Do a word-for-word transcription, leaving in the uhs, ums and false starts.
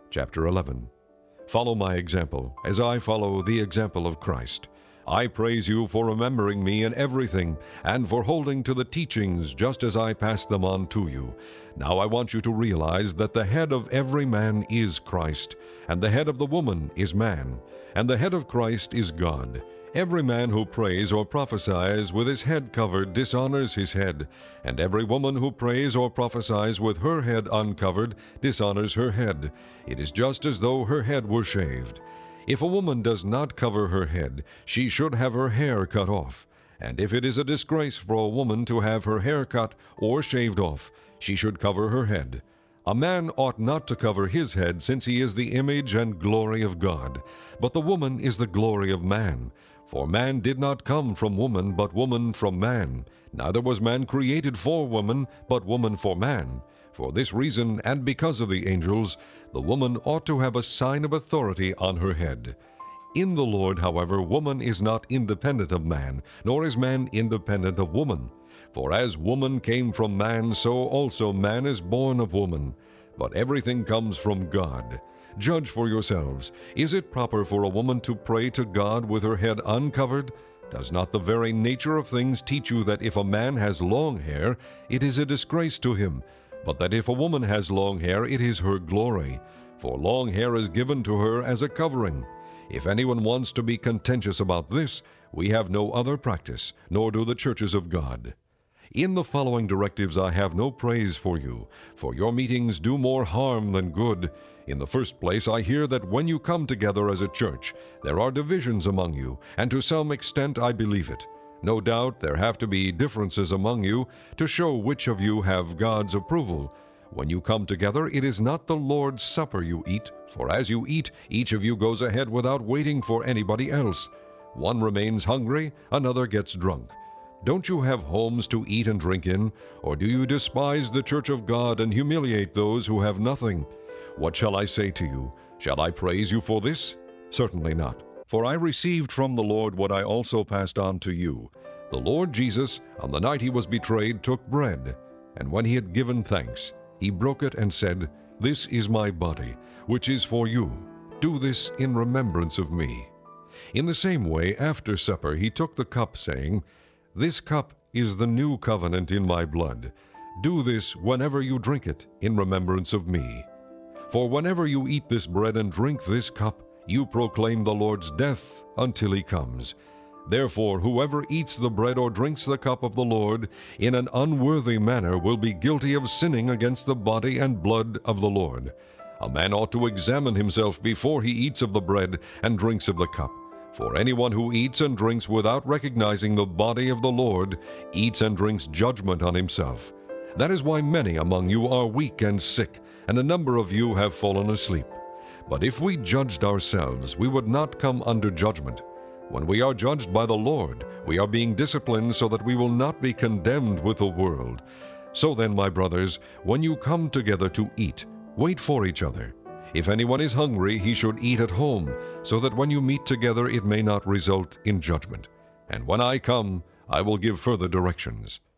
Chapter eleven. Follow my example, as I follow the example of Christ. I praise you for remembering me in everything, and for holding to the teachings just as I passed them on to you. Now I want you to realize that the head of every man is Christ, and the head of the woman is man, and the head of Christ is God. Every man who prays or prophesies with his head covered dishonors his head, and every woman who prays or prophesies with her head uncovered dishonors her head. It is just as though her head were shaved. If a woman does not cover her head, she should have her hair cut off. And if it is a disgrace for a woman to have her hair cut or shaved off, she should cover her head. A man ought not to cover his head, since he is the image and glory of God. But the woman is the glory of man. For man did not come from woman, but woman from man. Neither was man created for woman, but woman for man. For this reason, and because of the angels, the woman ought to have a sign of authority on her head. In the Lord, however, woman is not independent of man, nor is man independent of woman. For as woman came from man, so also man is born of woman. But everything comes from God. Judge for yourselves. Is it proper for a woman to pray to God with her head uncovered? Does not the very nature of things teach you that if a man has long hair, it is a disgrace to him, but that if a woman has long hair, it is her glory? For long hair is given to her as a covering. If anyone wants to be contentious about this, we have no other practice, nor do the churches of God. In the following directives I have no praise for you, for your meetings do more harm than good. In the first place, I hear that when you come together as a church, there are divisions among you, and to some extent I believe it. No doubt there have to be differences among you to show which of you have God's approval. When you come together, it is not the Lord's Supper you eat, for as you eat, each of you goes ahead without waiting for anybody else. One remains hungry, another gets drunk. Don't you have homes to eat and drink in? Or do you despise the church of God and humiliate those who have nothing? What shall I say to you? Shall I praise you for this? Certainly not. For I received from the Lord what I also passed on to you. The Lord Jesus, on the night he was betrayed, took bread, and when he had given thanks, he broke it and said, "This is my body, which is for you. Do this in remembrance of me." In the same way, after supper, he took the cup, saying, "This cup is the new covenant in my blood. Do this whenever you drink it in remembrance of me. For whenever you eat this bread and drink this cup, you proclaim the Lord's death until he comes. Therefore, whoever eats the bread or drinks the cup of the Lord in an unworthy manner will be guilty of sinning against the body and blood of the Lord. A man ought to examine himself before he eats of the bread and drinks of the cup. For anyone who eats and drinks without recognizing the body of the Lord eats and drinks judgment on himself. That is why many among you are weak and sick, and a number of you have fallen asleep. But if we judged ourselves, we would not come under judgment. When we are judged by the Lord, we are being disciplined so that we will not be condemned with the world. So then, my brothers, when you come together to eat, wait for each other. If anyone is hungry, he should eat at home, so that when you meet together it may not result in judgment. And when I come, I will give further directions.